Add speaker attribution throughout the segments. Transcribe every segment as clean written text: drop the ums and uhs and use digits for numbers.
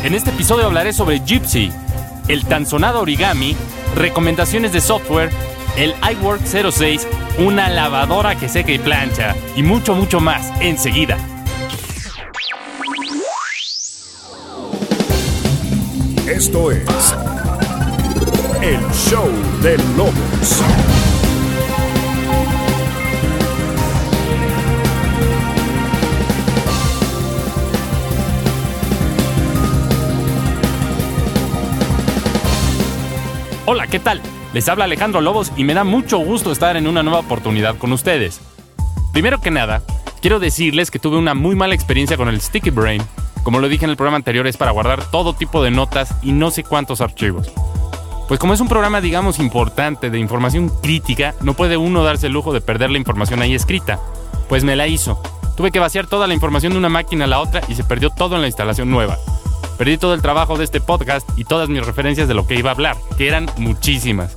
Speaker 1: En este episodio hablaré sobre Gypsy, el tan sonado origami, recomendaciones de software, el iWork 06, una lavadora que seca y plancha y mucho más enseguida.
Speaker 2: Esto es el Show de Lobos.
Speaker 1: Hola, ¿qué tal? Les habla Alejandro Lobos y me da mucho gusto estar en una nueva oportunidad con ustedes. Primero que nada, quiero decirles que tuve una muy mala experiencia con el Sticky Brain. Como lo dije en el programa anterior, es para guardar todo tipo de notas y no sé cuántos archivos. Pues como es un programa, digamos, importante de información crítica, no puede uno darse el lujo de perder la información ahí escrita. Pues me la hizo. Tuve que vaciar toda la información de una máquina a la otra y se perdió todo en la instalación nueva. Perdí todo el trabajo de este podcast y todas mis referencias de lo que iba a hablar, que eran muchísimas.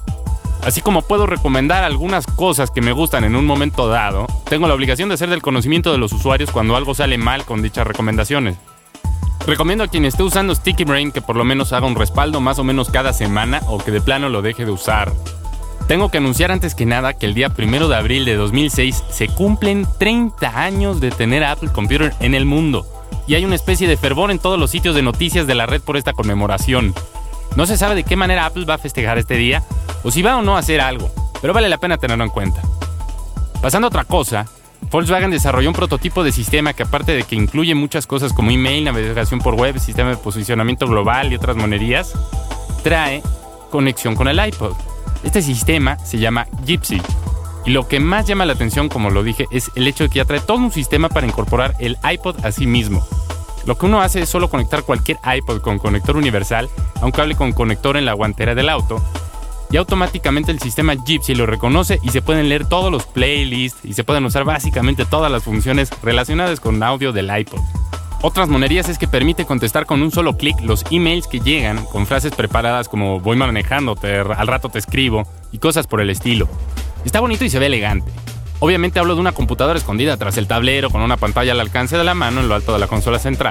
Speaker 1: Así como puedo recomendar algunas cosas que me gustan en un momento dado, tengo la obligación de hacer del conocimiento de los usuarios cuando algo sale mal con dichas recomendaciones. Recomiendo a quien esté usando Sticky Brain que por lo menos haga un respaldo más o menos cada semana o que de plano lo deje de usar. Tengo que anunciar antes que nada que el día 1 de abril de 2006 se cumplen 30 años de tener a Apple Computer en el mundo. Y hay una especie de fervor en todos los sitios de noticias de la red por esta conmemoración. No se sabe de qué manera Apple va a festejar este día, o si va o no a hacer algo, pero vale la pena tenerlo en cuenta. Pasando a otra cosa, Volkswagen desarrolló un prototipo de sistema que, aparte de que incluye muchas cosas como email, navegación por web, sistema de posicionamiento global y otras monerías, trae conexión con el iPod. Este sistema se llama Gypsy. Y lo que más llama la atención, como lo dije, es el hecho de que ya trae todo un sistema para incorporar el iPod a sí mismo. Lo que uno hace es solo conectar cualquier iPod con conector universal a un cable con conector en la guantera del auto, y automáticamente el sistema Gypsy lo reconoce y se pueden leer todos los playlists y se pueden usar básicamente todas las funciones relacionadas con audio del iPod. Otras monerías es que permite contestar con un solo clic los emails que llegan con frases preparadas como voy manejándote, al rato te escribo y cosas por el estilo. Está bonito y se ve elegante. Obviamente hablo de una computadora escondida tras el tablero con una pantalla al alcance de la mano en lo alto de la consola central.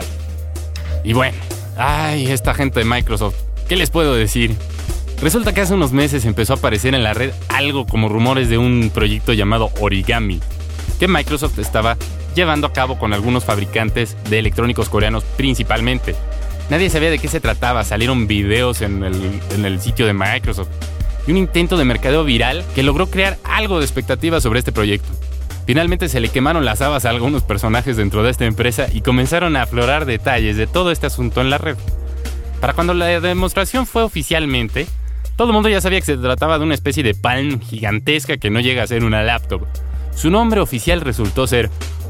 Speaker 1: Y bueno, esta gente de Microsoft, ¿qué les puedo decir? Resulta que hace unos meses empezó a aparecer en la red algo como rumores de un proyecto llamado Origami, que Microsoft estaba llevando a cabo con algunos fabricantes de electrónicos coreanos principalmente. Nadie sabía de qué se trataba, salieron videos en el sitio de Microsoft y un intento de mercadeo viral que logró crear algo de expectativa sobre este proyecto. Finalmente se le quemaron las habas a algunos personajes dentro de esta empresa y comenzaron a aflorar detalles de todo este asunto en la red. Para cuando la demostración fue oficialmente, todo el mundo ya sabía que se trataba de una especie de Palm gigantesca que no llega a ser una laptop. Su nombre oficial resultó ser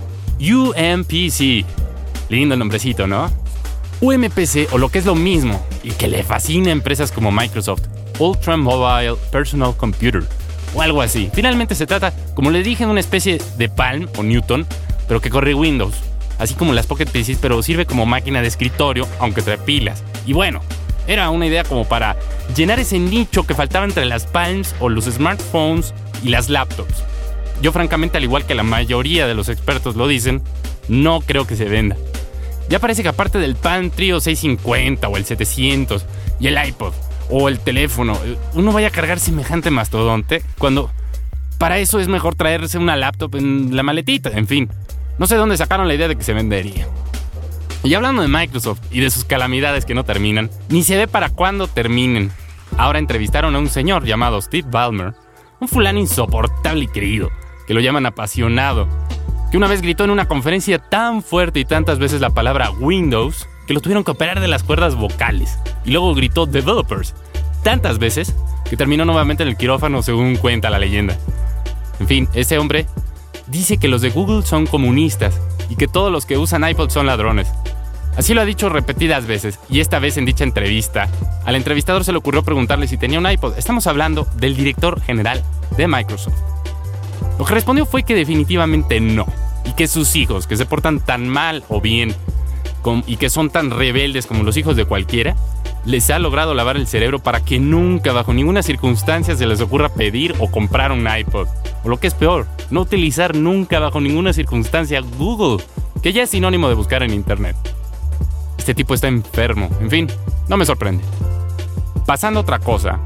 Speaker 1: UMPC. Lindo el nombrecito, ¿no? UMPC, o lo que es lo mismo, y que le fascina a empresas como Microsoft, Ultra Mobile Personal Computer, o algo así. Finalmente se trata, como le dije, de una especie de Palm o Newton, pero que corre Windows, así como las Pocket PCs, pero sirve como máquina de escritorio, aunque trae pilas. Y bueno, era una idea como para llenar ese nicho que faltaba entre las Palms o los smartphones y las laptops. Yo francamente, al igual que la mayoría de los expertos lo dicen, no creo que se venda. Ya parece que aparte del Palm Trio 650 o el 700 y el iPod o el teléfono, uno vaya a cargar semejante mastodonte cuando para eso es mejor traerse una laptop en la maletita. En fin, no sé dónde sacaron la idea de que se vendería. Y hablando de Microsoft y de sus calamidades que no terminan, ni se ve para cuándo terminen. Ahora entrevistaron a un señor llamado Steve Ballmer, un fulano insoportable y querido, que lo llaman apasionado, que una vez gritó en una conferencia tan fuerte y tantas veces la palabra Windows que lo tuvieron que operar de las cuerdas vocales, y luego gritó Developers tantas veces que terminó nuevamente en el quirófano, según cuenta la leyenda. En fin, ese hombre dice que los de Google son comunistas y que todos los que usan iPod son ladrones. Así lo ha dicho repetidas veces, y esta vez en dicha entrevista, al entrevistador se le ocurrió preguntarle si tenía un iPod. Estamos hablando del director general de Microsoft. Lo que respondió fue que definitivamente no, y que sus hijos, que se portan tan mal o bien, y que son tan rebeldes como los hijos de cualquiera, les ha logrado lavar el cerebro para que nunca, bajo ninguna circunstancia, se les ocurra pedir o comprar un iPod. O lo que es peor, no utilizar nunca, bajo ninguna circunstancia, Google, que ya es sinónimo de buscar en internet. Este tipo está enfermo. En fin, no me sorprende. Pasando a otra cosa.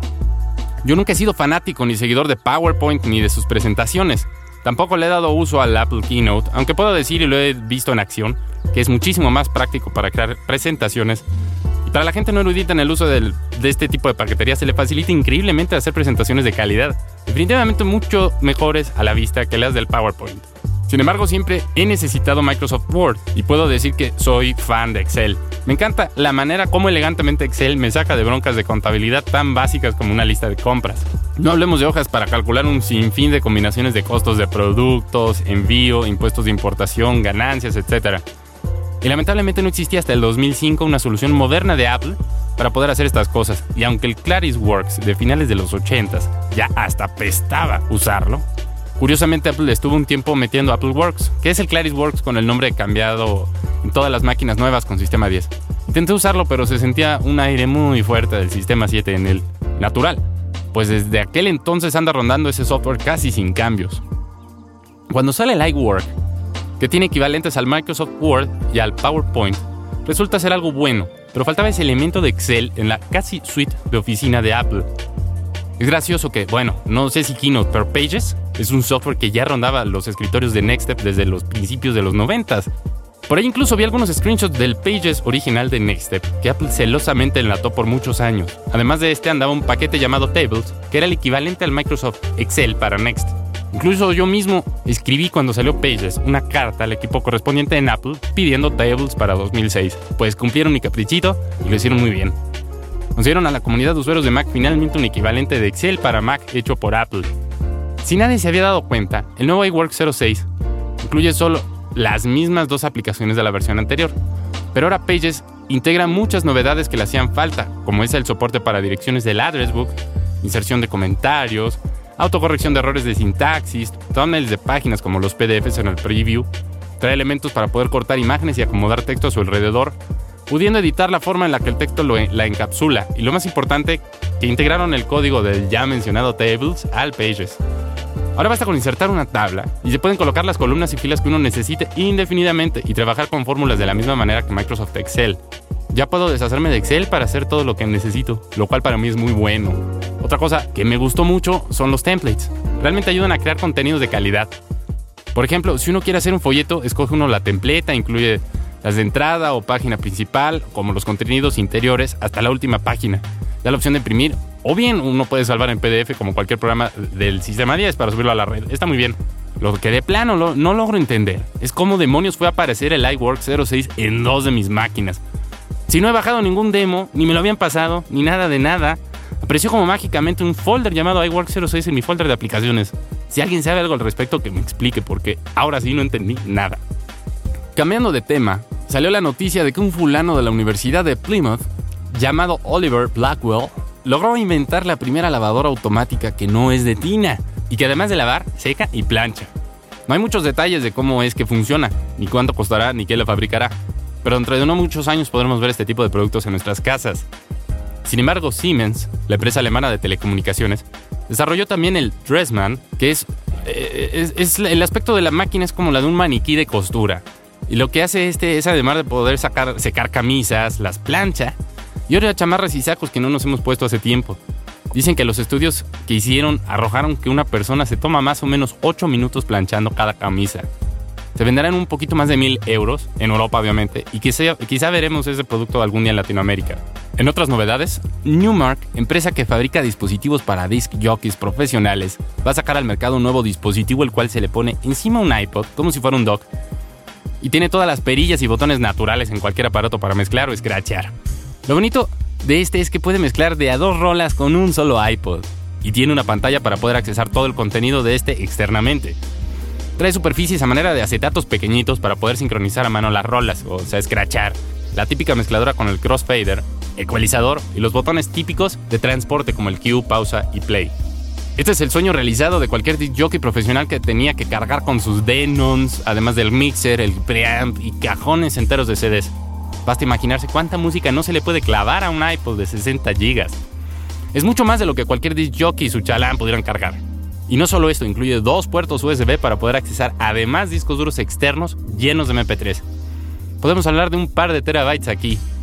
Speaker 1: Yo nunca he sido fanático ni seguidor de PowerPoint ni de sus presentaciones. Tampoco le he dado uso al Apple Keynote, aunque puedo decir, y lo he visto en acción, que es muchísimo más práctico para crear presentaciones. Y para la gente no erudita en el uso de este tipo de paquetería se le facilita increíblemente hacer presentaciones de calidad, definitivamente mucho mejores a la vista que las del PowerPoint. Sin embargo, siempre he necesitado Microsoft Word y puedo decir que soy fan de Excel. Me encanta la manera como elegantemente Excel me saca de broncas de contabilidad tan básicas como una lista de compras. No hablemos de hojas para calcular un sinfín de combinaciones de costos de productos, envío, impuestos de importación, ganancias, etc. Y lamentablemente no existía hasta el 2005 una solución moderna de Apple para poder hacer estas cosas. Y aunque el ClarisWorks de finales de los 80s ya hasta apestaba usarlo, curiosamente Apple estuvo un tiempo metiendo AppleWorks, que es el ClarisWorks con el nombre cambiado en todas las máquinas nuevas con sistema 10. Intenté usarlo, pero se sentía un aire muy fuerte del sistema 7 en el natural, pues desde aquel entonces anda rondando ese software casi sin cambios. Cuando sale el iWork, que tiene equivalentes al Microsoft Word y al PowerPoint, resulta ser algo bueno, pero faltaba ese elemento de Excel en la casi suite de oficina de Apple. Es gracioso que, no sé si Keynote, pero Pages es un software que ya rondaba los escritorios de Nextstep desde los principios de los 90s. Por ahí incluso vi algunos screenshots del Pages original de Nextstep, que Apple celosamente enlató por muchos años. Además de este andaba un paquete llamado Tables, que era el equivalente al Microsoft Excel para Next. Incluso yo mismo escribí cuando salió Pages una carta al equipo correspondiente en Apple pidiendo Tables para 2006, pues cumplieron mi caprichito y lo hicieron muy bien. Consiguieron a la comunidad de usuarios de Mac finalmente un equivalente de Excel para Mac hecho por Apple. Si nadie se había dado cuenta, el nuevo iWork 06 incluye solo las mismas dos aplicaciones de la versión anterior, pero ahora Pages integra muchas novedades que le hacían falta, como es el soporte para direcciones del Address Book, inserción de comentarios, autocorrección de errores de sintaxis, thumbnails de páginas como los PDFs en el preview, trae elementos para poder cortar imágenes y acomodar texto a su alrededor, pudiendo editar la forma en la que el texto la encapsula, y lo más importante, que integraron el código del ya mencionado Tables al Pages. Ahora basta con insertar una tabla y se pueden colocar las columnas y filas que uno necesite indefinidamente y trabajar con fórmulas de la misma manera que Microsoft Excel. Ya puedo deshacerme de Excel para hacer todo lo que necesito, lo cual para mí es muy bueno. Otra cosa que me gustó mucho son los templates. Realmente ayudan a crear contenidos de calidad. Por ejemplo, si uno quiere hacer un folleto, escoge uno la templeta, incluye las de entrada o página principal, como los contenidos interiores, hasta la última página. Da la opción de imprimir, o bien uno puede salvar en PDF como cualquier programa del sistema 10 para subirlo a la red. Está muy bien. Lo que de plano no logro entender es cómo demonios fue a aparecer el iWork 06 en dos de mis máquinas. Si no he bajado ningún demo, ni me lo habían pasado, ni nada de nada, apareció como mágicamente un folder llamado iWork 06 en mi folder de aplicaciones. Si alguien sabe algo al respecto, que me explique, porque ahora sí no entendí nada. Cambiando de tema, salió la noticia de que un fulano de la Universidad de Plymouth, llamado Oliver Blackwell, logró inventar la primera lavadora automática que no es de tina y que además de lavar, seca y plancha. No hay muchos detalles de cómo es que funciona, ni cuánto costará, ni quién la fabricará, pero dentro de no muchos años podremos ver este tipo de productos en nuestras casas. Sin embargo, Siemens, la empresa alemana de telecomunicaciones, desarrolló también el Dressmann, que es el aspecto de la máquina es como la de un maniquí de costura. Y lo que hace es además de poder secar camisas, las plancha y ahora chamarras y sacos que no nos hemos puesto hace tiempo. Dicen que los estudios que hicieron arrojaron que una persona se toma más o menos 8 minutos planchando cada camisa. Se venderán un poquito más de 1,000 euros, en Europa obviamente, y quizá veremos ese producto algún día en Latinoamérica. En otras novedades, Newmark, empresa que fabrica dispositivos para disc jockeys profesionales, va a sacar al mercado un nuevo dispositivo el cual se le pone encima un iPod, como si fuera un dock, y tiene todas las perillas y botones naturales en cualquier aparato para mezclar o scratchear. Lo bonito de este es que puede mezclar de a 2 rolas con un solo iPod, y tiene una pantalla para poder accesar todo el contenido de este externamente. Trae superficies a manera de acetatos pequeñitos para poder sincronizar a mano las rolas, o sea, scratchar, la típica mezcladora con el crossfader, ecualizador y los botones típicos de transporte como el cue, pausa y play. Este es el sueño realizado de cualquier disc jockey profesional que tenía que cargar con sus Denons, además del mixer, el preamp y cajones enteros de CDs. Basta imaginarse cuánta música no se le puede clavar a un iPod de 60 GB. Es mucho más de lo que cualquier disc jockey y su chalán pudieran cargar. Y no solo esto, incluye 2 puertos USB para poder accesar además discos duros externos llenos de MP3. Podemos hablar de un par de terabytes aquí,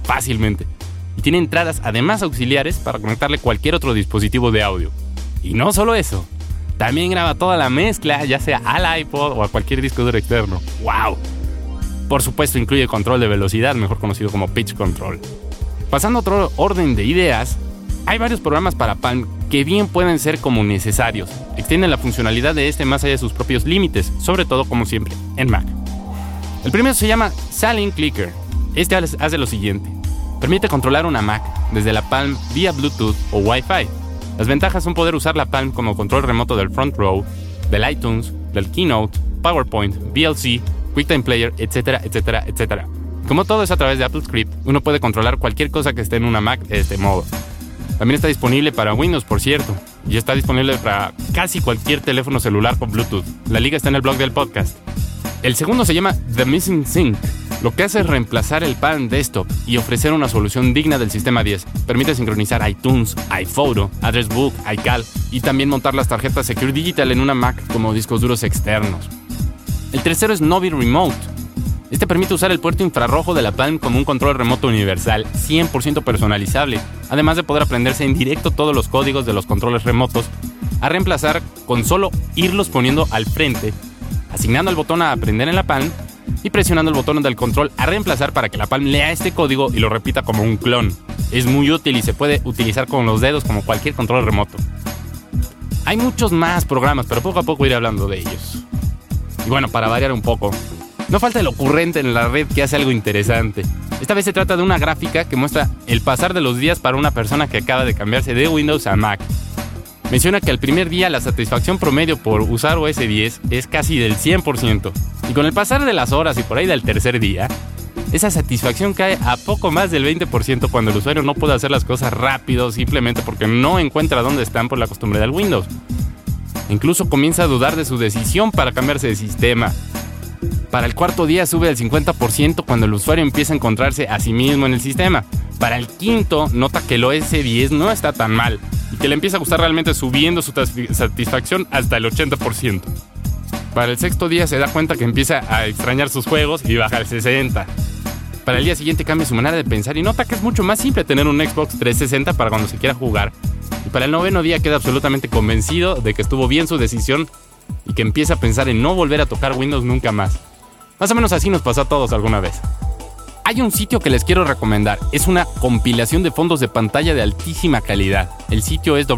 Speaker 1: fácilmente. Y tiene entradas además auxiliares para conectarle cualquier otro dispositivo de audio. Y no solo eso, también graba toda la mezcla, ya sea al iPod o a cualquier disco duro externo. ¡Wow! Por supuesto incluye control de velocidad, mejor conocido como pitch control. Pasando a otro orden de ideas, hay varios programas para Palm que bien pueden ser como necesarios. Extienden la funcionalidad de este más allá de sus propios límites, sobre todo como siempre en Mac. El primero se llama Saline Clicker. Este hace lo siguiente. Permite controlar una Mac desde la Palm vía Bluetooth o Wi-Fi. Las ventajas son poder usar la Palm como control remoto del Front Row, del iTunes, del Keynote, PowerPoint, VLC, QuickTime Player, etcétera, etcétera, etcétera. Como todo es a través de AppleScript, uno puede controlar cualquier cosa que esté en una Mac de este modo. También está disponible para Windows, por cierto, y está disponible para casi cualquier teléfono celular con Bluetooth. La liga está en el blog del podcast. El segundo se llama The Missing Sync. Lo que hace es reemplazar el Palm Desktop y ofrecer una solución digna del sistema 10. Permite sincronizar iTunes, iPhoto, Address Book, iCal y también montar las tarjetas Secure Digital en una Mac como discos duros externos. El tercero es Novi Remote. Este permite usar el puerto infrarrojo de la Palm como un control remoto universal, 100% personalizable, además de poder aprenderse en directo todos los códigos de los controles remotos, a reemplazar con solo irlos poniendo al frente, asignando el botón a aprender en la Palm y presionando el botón del control a reemplazar para que la Palm lea este código y lo repita como un clon. Es muy útil y se puede utilizar con los dedos como cualquier control remoto. Hay muchos más programas, pero poco a poco iré hablando de ellos. Y bueno, para variar un poco, no falta el ocurrente en la red que hace algo interesante. Esta vez se trata de una gráfica que muestra el pasar de los días para una persona que acaba de cambiarse de Windows a Mac. Menciona que al primer día la satisfacción promedio por usar OS X es casi del 100%. Y con el pasar de las horas y por ahí del tercer día, esa satisfacción cae a poco más del 20% cuando el usuario no puede hacer las cosas rápido simplemente porque no encuentra dónde están por la costumbre del Windows. Incluso comienza a dudar de su decisión para cambiarse de sistema. Para el cuarto día sube al 50% cuando el usuario empieza a encontrarse a sí mismo en el sistema. Para el quinto nota que el OS X no está tan mal y que le empieza a gustar realmente, subiendo su satisfacción hasta el 80%. Para el sexto día se da cuenta que empieza a extrañar sus juegos y baja al 60%. Para el día siguiente cambia su manera de pensar y nota que es mucho más simple tener un Xbox 360 para cuando se quiera jugar. Y para el noveno día queda absolutamente convencido de que estuvo bien su decisión y que empieza a pensar en no volver a tocar Windows nunca más. Más o menos así nos pasó a todos alguna vez. Hay un sitio que les quiero recomendar. Es una compilación de fondos de pantalla de altísima calidad. El sitio es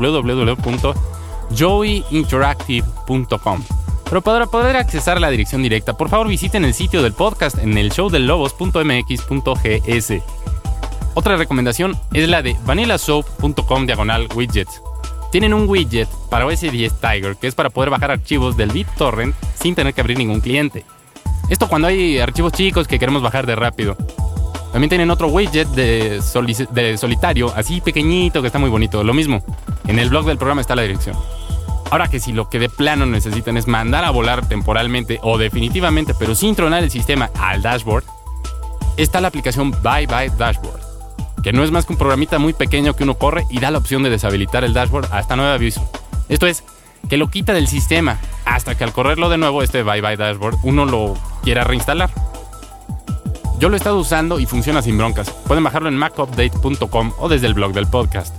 Speaker 1: www.joeyinteractive.com. Pero para poder accesar a la dirección directa, por favor visiten el sitio del podcast en el showdelobos.mx.gs. Otra recomendación es la de vanillasoap.com/widgets. Tienen un widget para OS X Tiger que es para poder bajar archivos del BitTorrent sin tener que abrir ningún cliente. Esto cuando hay archivos chicos que queremos bajar de rápido. También tienen otro widget de solitario, así pequeñito, que está muy bonito. Lo mismo, en el blog del programa está la dirección. Ahora que si lo que de plano necesitan es mandar a volar temporalmente o definitivamente, pero sin tronar el sistema al dashboard, está la aplicación Bye Bye Dashboard, que no es más que un programita muy pequeño que uno corre y da la opción de deshabilitar el dashboard hasta nuevo aviso. Esto es, que lo quita del sistema hasta que al correrlo de nuevo, este Bye Bye Dashboard, uno lo quiera reinstalar. Yo lo he estado usando y funciona sin broncas. Pueden bajarlo en macupdate.com o desde el blog del podcast.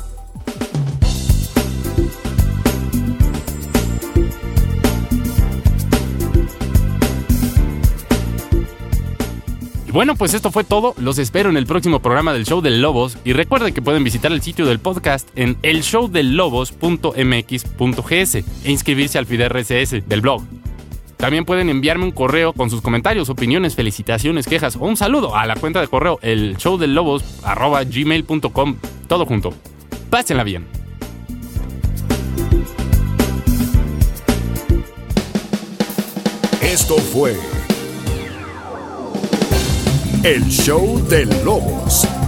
Speaker 1: Y bueno, pues esto fue todo. Los espero en el próximo programa del Show del Lobos. Y recuerden que pueden visitar el sitio del podcast en elshowdelobos.mx.gs e inscribirse al feed RSS del blog. También pueden enviarme un correo con sus comentarios, opiniones, felicitaciones, quejas o un saludo a la cuenta de correo elshowdelobos@gmail.com, todo junto. Pásenla bien.
Speaker 2: Esto fue El Show del Lobos.